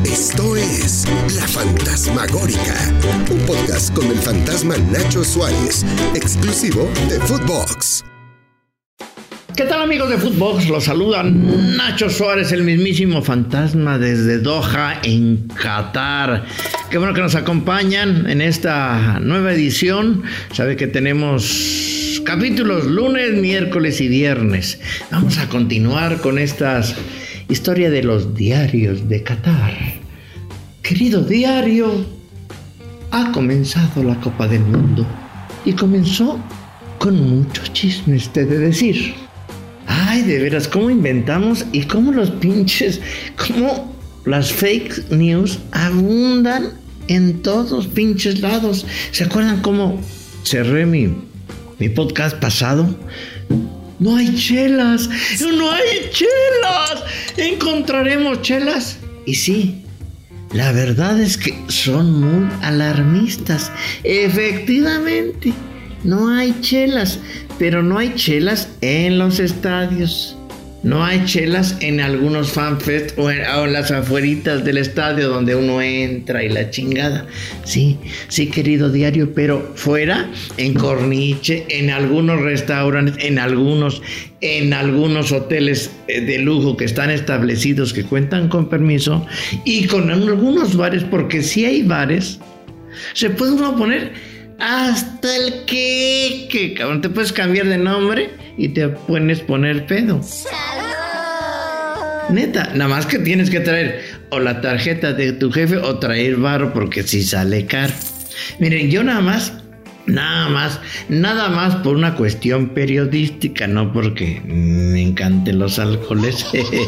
Esto es La Fantasmagórica, un podcast con el fantasma Nacho Suárez, exclusivo de Footbox. ¿Qué tal, amigos de Footbox? Los saluda Nacho Suárez, el mismísimo fantasma desde Doha, en Qatar. Qué bueno que nos acompañan en esta nueva edición. Sabe que tenemos capítulos lunes, miércoles y viernes. Vamos a continuar con estas historia de los diarios de Qatar. Querido diario, ha comenzado la Copa del Mundo y comenzó con muchos chismes, te he de decir. Ay, de veras, cómo inventamos y cómo los pinches, cómo las fake news abundan en todos pinches lados. ¿Se acuerdan cómo cerré mi podcast pasado? No hay chelas, no hay chelas. ¿Encontraremos chelas? Y sí, la verdad es que son muy alarmistas. Efectivamente, no hay chelas, pero no hay chelas en los estadios. No hay chelas en algunos fanfest o en las afueritas del estadio donde uno entra y la chingada. Sí, querido diario, pero fuera, en Corniche, en algunos restaurantes, en algunos hoteles de lujo que están establecidos, que cuentan con permiso, y con algunos bares, porque si hay bares, se puede uno poner hasta el que cabrón, te puedes cambiar de nombre y te puedes poner pedo. Neta, nada más que tienes que traer o la tarjeta de tu jefe o traer varo, porque si sale caro. Miren, yo nada más por una cuestión periodística, no porque me encanten los alcoholes.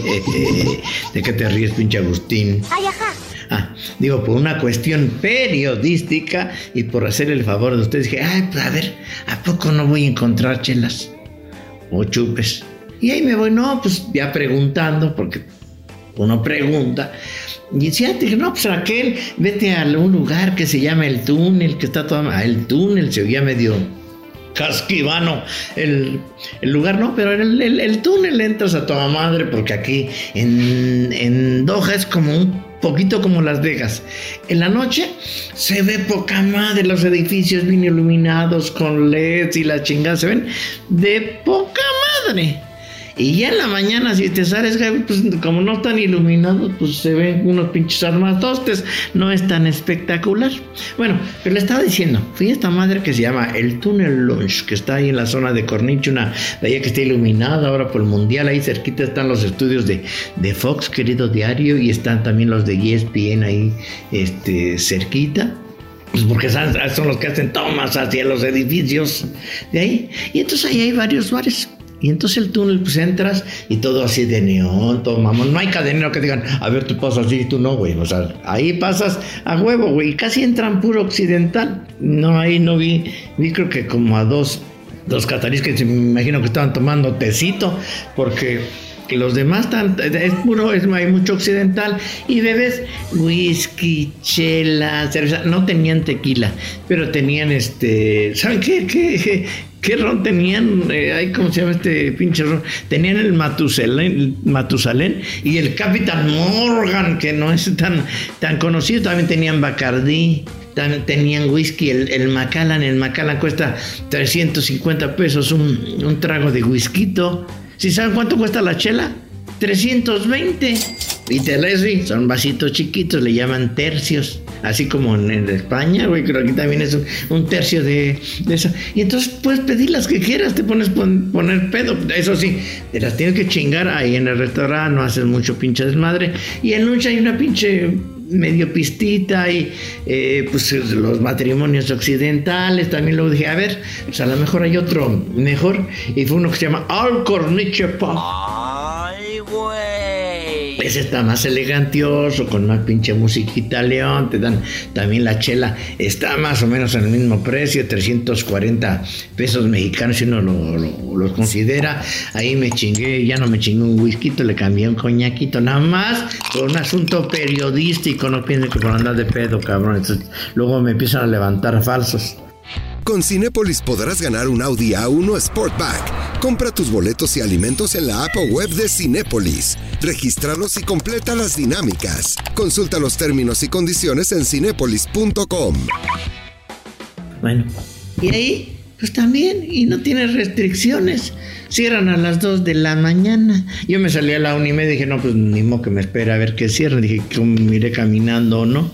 ¿De qué te ríes, pinche Agustín? Ay, ajá. Digo, por una cuestión periodística y por hacer el favor de ustedes, dije, pues a ver, ¿a poco no voy a encontrar chelas o chupes? Y ahí me voy, pues ya preguntando, porque uno pregunta. Y decía, dije, pues Raquel, vete a un lugar que se llama El Túnel, que está todo... el Túnel, se oía medio casquivano el lugar, no, pero el Túnel entras a toda madre, porque aquí en Doha es como un poquito como Las Vegas. En la noche se ve poca madre, los edificios bien iluminados con LEDs y la chingada, se ven de poca madre. Y ya en la mañana, si te sales, pues como no están iluminados, pues se ven unos pinches armatostes, no es tan espectacular. Bueno, pero le estaba diciendo, fui a esta madre que se llama El Túnel Lounge, que está ahí en la zona de Corniche, una de allá que está iluminada ahora por el Mundial. Ahí cerquita están los estudios de Fox, querido diario, y están también los de ESPN ahí cerquita. Pues porque son los que hacen tomas hacia los edificios de ahí. Y entonces ahí hay varios bares. Y entonces el túnel, pues entras y todo así de neón, todo mamón. No hay cadenero que digan, a ver, tú pasas así y tú no, güey. O sea, ahí pasas a huevo, güey. Y casi entran puro occidental. No, ahí no vi creo que como a dos cataríes que me imagino que estaban tomando tecito, porque los demás es puro, hay mucho occidental. Y bebes whisky, chela, cerveza. No tenían tequila, pero tenían ¿saben qué ron tenían? ¿Cómo se llama este pinche ron? Tenían el Matusalén y el Capitán Morgan, que no es tan conocido. También tenían Bacardí, también tenían whisky, el Macallan. El Macallan cuesta 350 pesos un trago de whisky. ¿Sí saben cuánto cuesta la chela? 320. Y son vasitos chiquitos, le llaman tercios. Así como en España, güey, creo que aquí también es un tercio de eso. Y entonces puedes pedir las que quieras, te pones poner pedo. Eso sí, te las tienes que chingar ahí en el restaurante, no haces mucho pinche desmadre. Y en noche hay una pinche medio pistita y pues los matrimonios occidentales. También luego dije, a ver, pues a lo mejor hay otro mejor. Y fue uno que se llama Al Corniche Pub. ¡Ay, güey! Ese está más elegantioso, con más pinche musiquita león. Te dan también la chela, está más o menos en el mismo precio, 340 pesos mexicanos si uno lo considera. Ahí ya no me chingué un whisky, le cambié un coñaquito, nada más por un asunto periodístico. No piensen que por andar de pedo, cabrón. Entonces, luego me empiezan a levantar falsos. Con Cinépolis podrás ganar un Audi A1 Sportback. Compra tus boletos y alimentos en la app o web de Cinépolis. Regístralos y completa las dinámicas. Consulta los términos y condiciones en cinépolis.com. Bueno, y ahí, pues también, y no tiene restricciones. Cierran a las 2 de la mañana. Yo me salí a la 1:30 y dije, no, pues ni modo que me espera a ver qué cierran. Dije, que me iré caminando o no.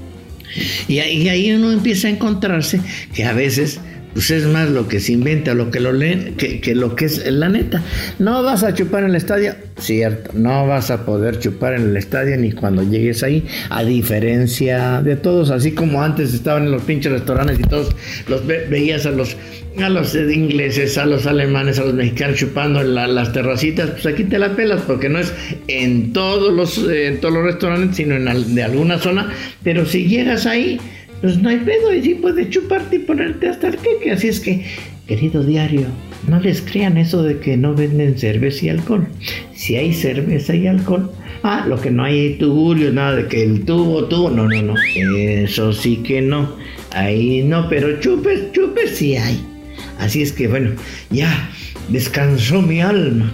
Y ahí uno empieza a encontrarse que a veces pues es más lo que se inventa, lo que lo leen, que lo que es la neta. No vas a chupar en el estadio, cierto, no vas a poder chupar en el estadio ni cuando llegues ahí, a diferencia de todos, así como antes estaban en los pinches restaurantes y todos los veías a los ingleses, a los alemanes, a los mexicanos chupando en las terracitas. Pues aquí te la pelas porque no es en todos los restaurantes, sino de alguna zona, pero si llegas ahí, pues no hay pedo y sí puedes chuparte y ponerte hasta el queque. Así es que, querido diario, no les crean eso de que no venden cerveza y alcohol. Si hay cerveza y alcohol, lo que no hay tuburios, nada de que el tubo, no, eso sí que no, ahí no, pero chupes sí hay. Así es que bueno, ya descansó mi alma.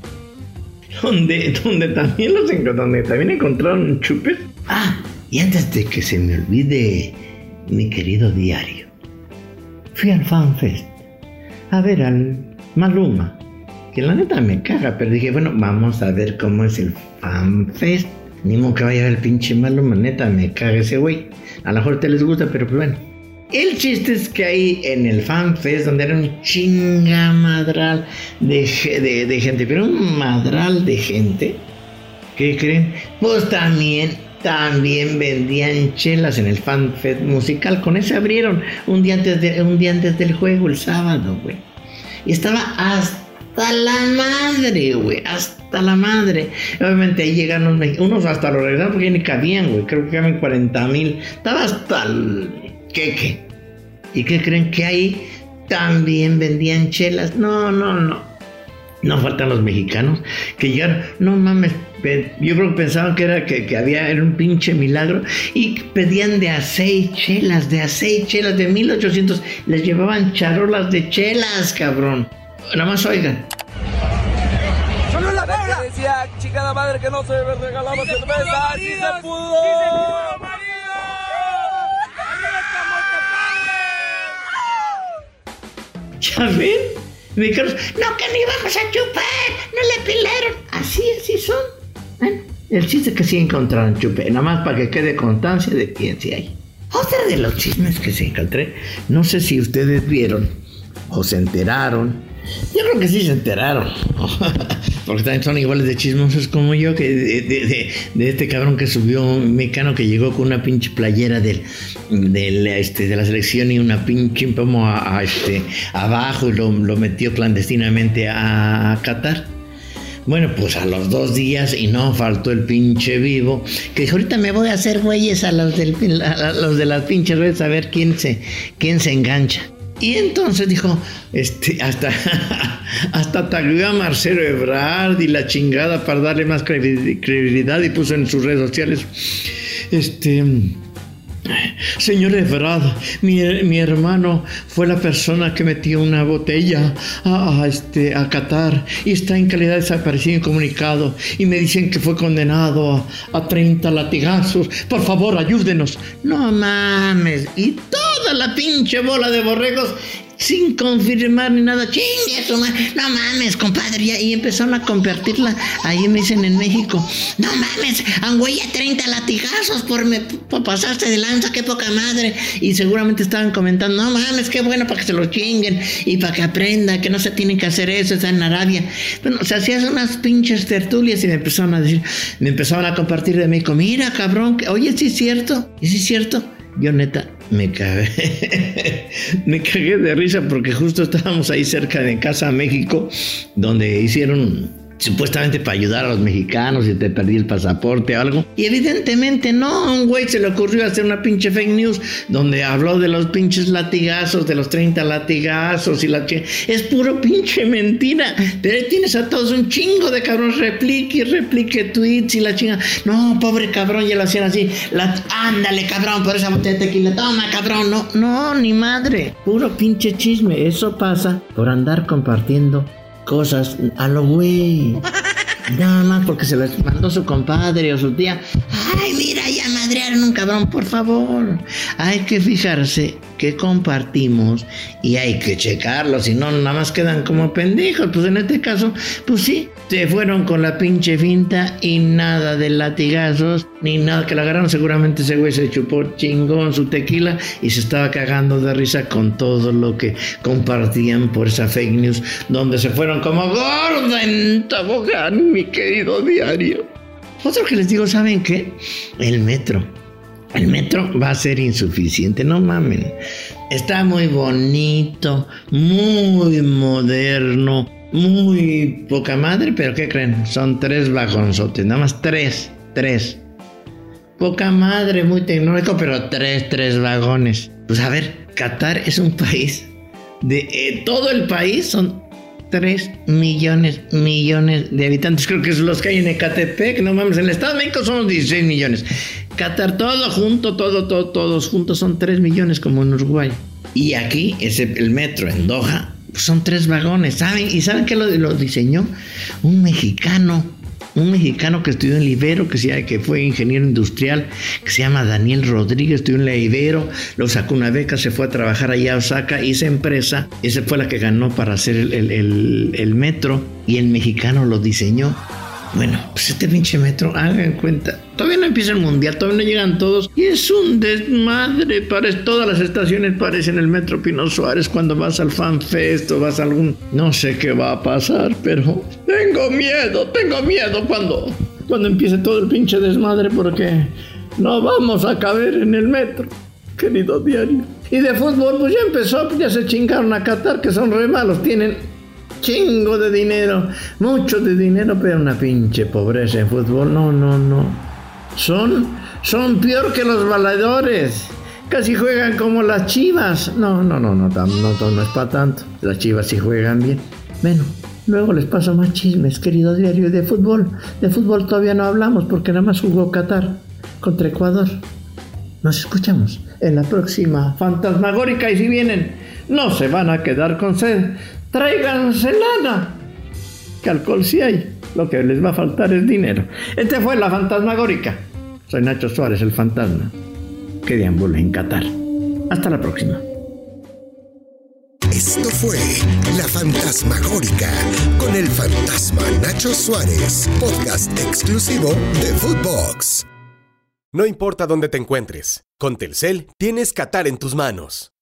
Donde también encontraron chupes. Y antes de que se me olvide, mi querido diario, fui al FanFest a ver al Maluma, que la neta me caga, pero dije, bueno, vamos a ver cómo es el FanFest. Ni modo que vaya a ver el pinche Maluma, neta me caga ese güey. A lo mejor te les gusta, pero pues bueno. El chiste es que ahí en el FanFest, donde era un chingamadral de gente, pero un madral de gente, ¿qué creen? Pues también vendían chelas en el FanFest musical. Con ese abrieron un día antes del juego, el sábado, güey. Y estaba hasta la madre, güey, hasta la madre. Obviamente ahí llegaron unos hasta los regresaron porque ya ni cabían, güey. Creo que caben 40,000. Estaba hasta el queque. ¿Y qué creen? Que ahí también vendían chelas. No faltan los mexicanos que llegaron. No mames, yo creo que pensaban que era un pinche milagro y pedían de a 6 chelas de 1800. Les llevaban charolas de chelas, cabrón. Nada más oigan. ¡Solo la bola! Decía, chingada madre, que no se regalaba cerveza. ¡Sí se pudo! ¿Ya ven? Mexicanos, no, que ni vamos a chupar, no le pilaron. Así son. Bueno, el chiste es que sí encontraron chupe, nada más para que quede constancia de quién sí hay. Otra de los chismes que se encontré, no sé si ustedes vieron o se enteraron. Yo creo que sí se enteraron, porque también son iguales de chismosos como yo, que de este cabrón que subió, un mexicano que llegó con una pinche playera de la selección y una pinche pomo abajo y lo metió clandestinamente a Qatar. Bueno, pues a los 2 días y no faltó el pinche vivo que dijo, ahorita me voy a hacer güeyes a los de las pinches redes a ver quién se engancha. Y entonces dijo, hasta tagueó a Marcelo Ebrard y la chingada para darle más credibilidad y puso en sus redes sociales, señor Ebrard, mi hermano fue la persona que metió una botella a Qatar y está en calidad de desaparecido incomunicado y me dicen que fue condenado a 30 latigazos. Por favor, ayúdenos. No mames. Y toda la pinche bola de borregos sin confirmar ni nada. Chingue su madre. No mames, compadre. Y empezaron a convertirla. Ahí me dicen en México. No mames, angüella 30 latigazos por pasarse de lanza, qué poca madre. Y seguramente estaban comentando, no mames, qué bueno para que se lo chinguen y para que aprenda que no se tiene que hacer eso, está en Arabia. Bueno, o sea, hacían unas pinches tertulias y me empezaban a compartir de México. Mira, cabrón, oye, sí es cierto. ¿Y sí es cierto? Yo neta me cagué de risa porque justo estábamos ahí cerca de Casa México, donde hicieron supuestamente para ayudar a los mexicanos si te perdí el pasaporte o algo. Y evidentemente no, a un güey se le ocurrió hacer una pinche fake news donde habló de los pinches latigazos, de los 30 latigazos y la es puro pinche mentira. Pero ahí tienes a todos un chingo de cabrones, replique tweets y la chinga. No, pobre cabrón, ya lo hacían así. Ándale, cabrón, por esa botella de tequila. Toma, cabrón. No, ni madre. Puro pinche chisme. Eso pasa por andar compartiendo cosas a lo güey. Nada más porque se les mandó su compadre o su tía. Ay, mira, ya madrearon un cabrón, por favor. Hay que fijarse que compartimos y hay que checarlo, si no, nada más quedan como pendejos. Pues en este caso, pues sí, se fueron con la pinche finta y nada de latigazos, ni nada, que la agarraron. Seguramente ese güey se chupó chingón su tequila y se estaba cagando de risa con todo lo que compartían por esa fake news, donde se fueron como gorda en tobogán, mi querido diario. Otro que les digo, ¿saben qué? El metro va a ser insuficiente, no mamen. Está muy bonito, muy moderno, muy poca madre, pero ¿qué creen? Son 3 vagonzotes, nada más 3. Poca madre, muy tecnológico, pero 3 vagones. Pues a ver, Qatar es un país, todo el país son 3 millones de habitantes. Creo que es los que hay en Ecatepec, no mames, en el Estado de México somos 16 millones. Qatar, todo junto, todos juntos son 3 millones como en Uruguay. Y aquí, el metro en Doha, pues son 3 vagones, ¿saben? ¿Y saben qué lo diseñó? Un mexicano que estudió en la Ibero, que fue ingeniero industrial, que se llama Daniel Rodríguez, estudió en la Ibero, lo sacó una beca, se fue a trabajar allá a Osaka, y esa empresa, esa fue la que ganó para hacer el metro, y el mexicano lo diseñó. Bueno, pues este pinche metro, hagan cuenta, todavía no empieza el mundial, todavía no llegan todos, y es un desmadre, todas las estaciones parecen el metro Pino Suárez cuando vas al Fan Fest o vas a algún, no sé qué va a pasar, pero tengo miedo cuando empiece todo el pinche desmadre, porque no vamos a caber en el metro, querido diario. Y de fútbol, pues ya empezó, pues ya se chingaron a Qatar, que son re malos, tienen chingo de dinero, mucho de dinero, pero una pinche pobreza en fútbol. No. Son peor que los baladores. Casi juegan como las Chivas. No es para tanto. Las Chivas sí juegan bien. Bueno, luego les paso más chismes, querido diario. De fútbol todavía no hablamos porque nada más jugó Qatar contra Ecuador. Nos escuchamos en la próxima Fantasmagórica, y si vienen, no se van a quedar con sed. Tráiganse lana, que alcohol sí hay, lo que les va a faltar es dinero. Esta fue la Fantasmagórica. Soy Nacho Suárez, el fantasma que deambula en Qatar. Hasta la próxima. Esto fue la Fantasmagórica con el fantasma Nacho Suárez, podcast exclusivo de Footbox. No importa dónde te encuentres, con Telcel tienes Qatar en tus manos.